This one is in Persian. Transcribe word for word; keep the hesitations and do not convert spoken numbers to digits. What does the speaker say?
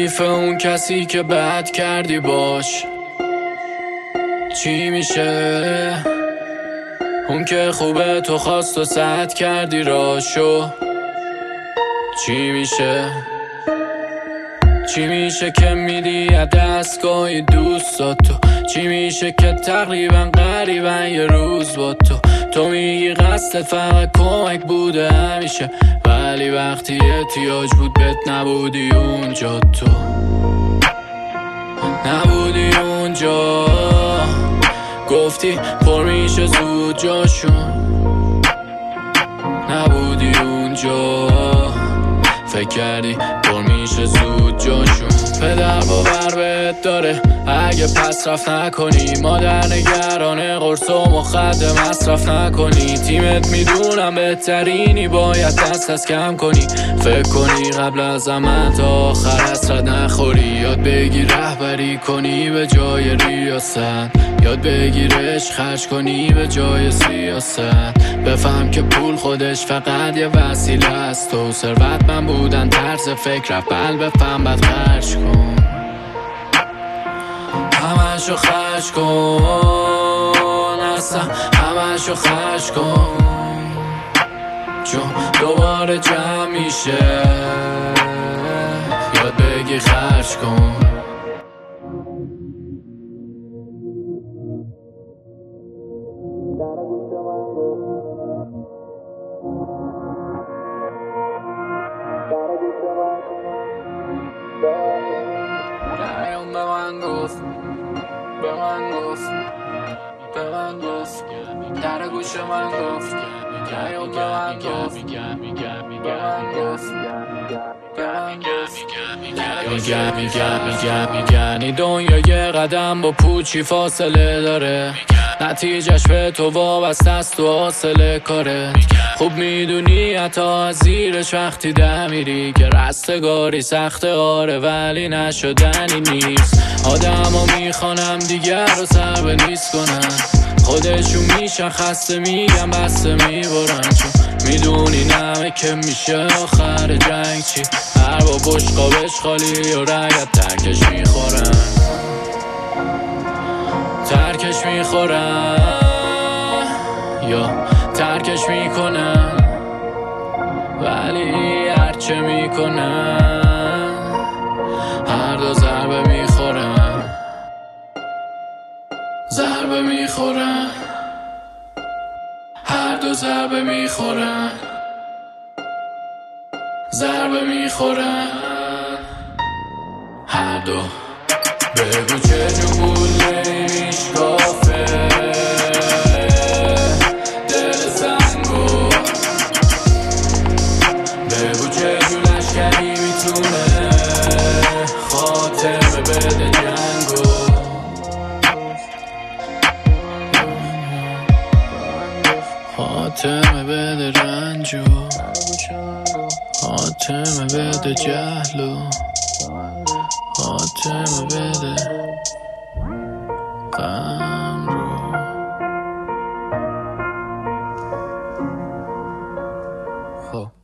ردیف اون کسی که بد کردی باش چی میشه؟ اون که خوبه تو خواست و سد کردی راشو چی میشه؟ چی میشه که میدی از دستگاهی دوستاتو؟ چی میشه که تقریبا قریبا یه روز با تو تو میگی قصدت فقط کمک بوده همیشه، ولی وقتی احتیاج بود بهت نبودی اونجا، تو نبودی اونجا. گفتی پر میشه زود جاشون، نبودی اونجا. فکر کردی پر میشه زود جاشون. پدر باور بهت داره اگه پس رفت نکنی، مادر نگرانه قرص و مخدر مصرف نکنی. تیمت میدونم بهترینی، باید دست از کم کنی. فکر کنی قبل از عمل تا آخر حسرت نخوری. یاد بگی رهبری کنی به جای ریاست، یاد بگی عشق خرج کنی به جای سیاست. بفهم که پول خودش فقط یه وسیله است. تو ثروتمند بودن طرز فکر بل بفهم بعد خرج کن، همشو خرج کن، اصلا همشو خرج کن، چون دوباره جمع میشه. یاد بگی خرج کن. دریم به من گفت، به من گفت، به من گفت، در گوش من گفت، دریم به من گفت، به من گفت، به من گفت. میگم میگم میگم میگن این دنیا یه قدم با پوچی فاصله داره، نتیجهش به تو وابسته است و حاصل کاره. خوب میدونی حتی از زیرش وقتی ده میری که رستگاری سخته آره، ولی نشدنی نیست. آدم ها میخوانم دیگر رو سر به نیست کنن، خودشون میشن خسته میگن بسته میبرن، چون میدونی نمه که میشه آخر جنگ چی. هر با بشقابش خالی و رگت ترکش میخورن، ترکش میخورن یا ترکش میکنن، ولی هرچه میکنن هر دو ضربه میخورن، ضربه میخورن، هر دو ضربه میخورن، ضربه میخورن، هر دو. بگو چجور بوده میشکافه دل سنگو، بگو چجور لشکری میتونه خاتمه بده جنگو. خاتمه بده رنجو، خاتمه بده جهلو، خاتمه بده غم رو. خب